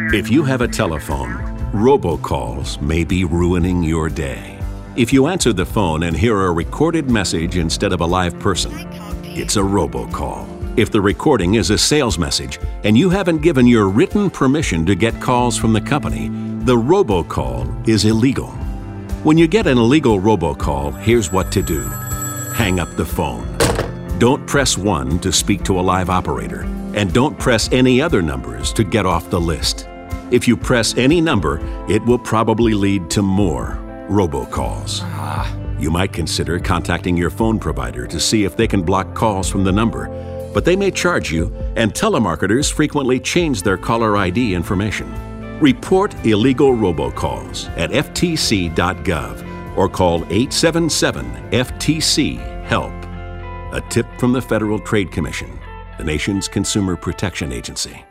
If you have a telephone, robocalls may be ruining your day. If you answer the phone and hear a recorded message instead of a live person, it's a robocall. If the recording is a sales message and you haven't given your written permission to get calls from the company, the robocall is illegal. When you get an illegal robocall, here's what to do. Hang up the phone. Don't press 1 to speak to a live operator, and don't press any other numbers to get off the list. If you press any number, it will probably lead to more robocalls. You might consider contacting your phone provider to see if they can block calls from the number, but they may charge you, and telemarketers frequently change their caller ID information. Report illegal robocalls at ftc.gov or call 877-FTC-HELP. A tip from the Federal Trade Commission, the nation's consumer protection agency.